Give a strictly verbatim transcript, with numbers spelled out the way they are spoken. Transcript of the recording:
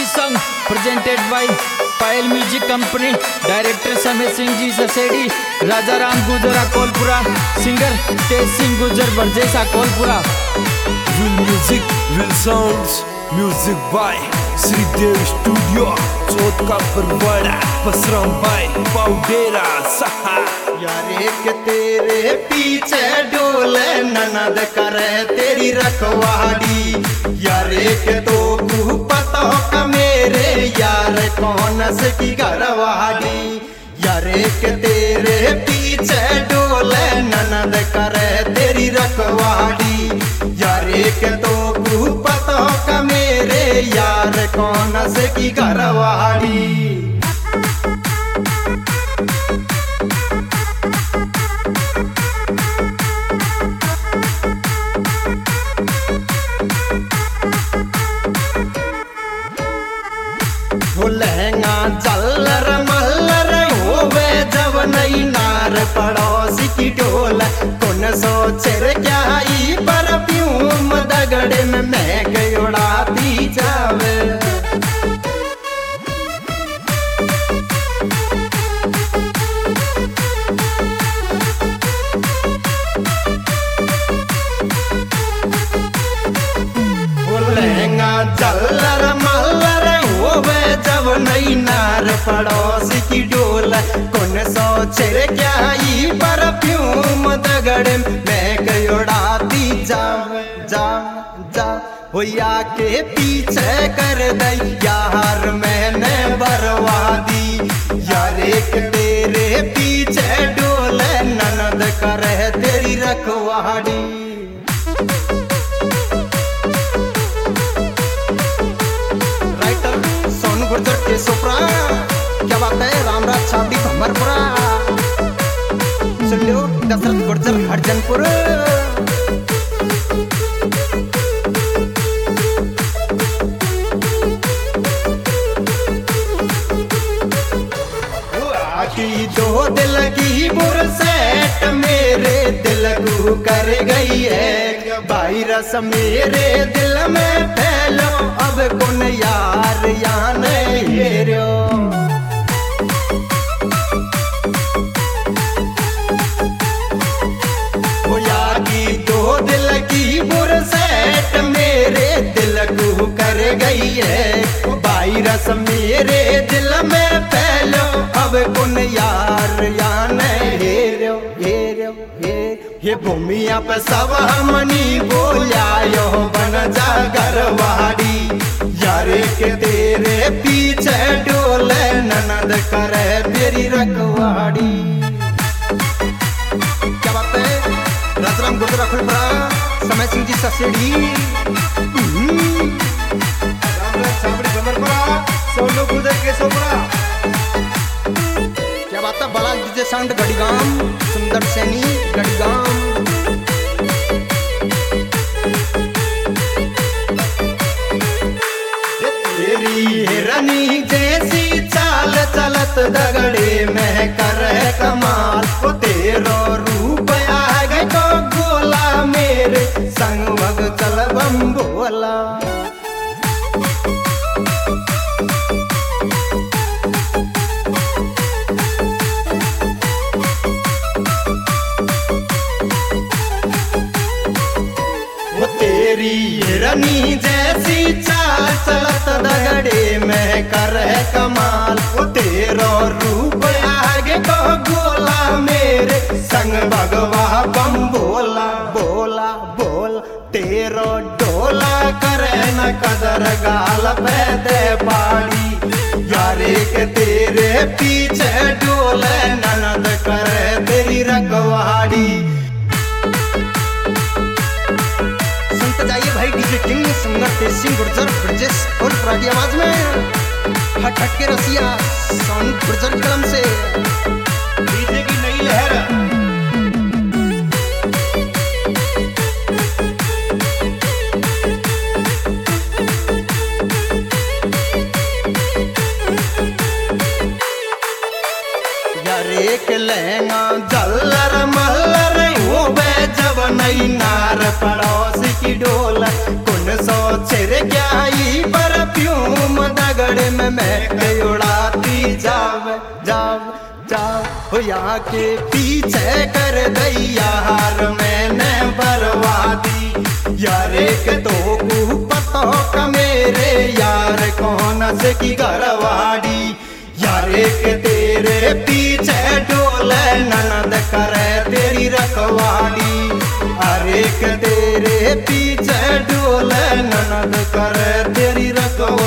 This song presented by Payal Music Company, Director Samir Singh Ji Sasedi, Raja Ram Gujara Kolpura, Singer Tej Singh Gujar Barjesa Kolpura. Will music, will sounds, music by Sri Dev Studio, चौथ का परवाड़ा, बसराम भाई, पाउडेरा सहा। यार एक तेरे पीछे डोले ननद करे तेरी रखवाड़ी। यार एक तो तू पता का मेरे यार कौन से की घरवाड़ी। यार एक तेरे पीछे डोले ननद करे तेरी रखवाड़ी। यार एक तो तू पता का मेरे यार कौन से की घरवाड़ी। लहंगा जल्लर मल्लर होवे जब नई नार पड़ोसी की ढोल। कौन सोचे क्या ई परफ्यूम दगड़े में महक उड़ाती जावे। लहंगा जल्लर मल्लर होवे जब नई नार पड़ोसी की डोल। कौन सोचे क्या ई परफ्यूम दगड़ में उड़ाती जाव जाव जा। होया के पीछे कर दई यार मैंने बर्बादी। यार एक तेरे पीछे डोल ननद करे तेरी रखवाड़ी। गुर्जर के सोपरा क्या बात है राम राज छाती भमरपुरा। सुन लो दशरथ गुर्जर हरजनपुर। आखी दो दिल की बुरसेट मेरे दिल को कर गई है। वायरस मेरे दिल में फैलो अब कौन यार यान हेरो। की दो दिल की बुरसेट मेरे दिल को कर गई है। वायरस मेरे दिल में फैलो अब कौन यार यान हेरो हेरो हे। ये भूमिया पे सब हमनी बोलियो बन जा घरवाड़ी। यार के तेरे पीछे डोले ननद करे तेरी रखवाड़ी। क्या बात है राजराम गुजरा खुलपरा समय सिंह जी ससेड़ी। सोनू गुजर के सोपरा क्या बात है बलाल डीजे साउंड गढ़ीगाम सुंदर सैनी गढ़ीगाम। तेरी हिरनी जैसी चाल चलत दगड़े में करे कमाल। वो तेरो रूप आ गए तो गोला मेरे संग भग चल बम बोला। तेरी हिरनी जैसी चाल चलत दगड़े में कर कमाल। वो तेरो रूप आगे तो गोला मेरे संग भगवा बम बोला बोला बोल। तेरो डोला करे न कदर गाल पे दे पाड़ी। यार एक तेरे पीछे डोले ननद करे तेरी रखवाड़ी। जाइए भाई DJ king singer Tej Singh Gurjar Brajesh Kolpura की आवाज में हट हट के रसिया सोनू गुर्जर की कलम से डीजे की नई लहर। यार एक लहंगा जल्लर मल्लर होवे जब नई नार पड़ोसी की डोल। कौन सोचे क्या ई परफ्यूम दग में के उड़ाती जाव जाव जाव हो यहाँ के पीछे कर दैया हार मैंने बर्बादी यार एक तो कु पतो का मेरे यार कौन से की घरवाड़ी यार एक तेरे पीछे डोले ननद करे तेरी रखवाड़ी अरे एक तेरे पीछे डोले ननद करे तेरी रखवाड़ी।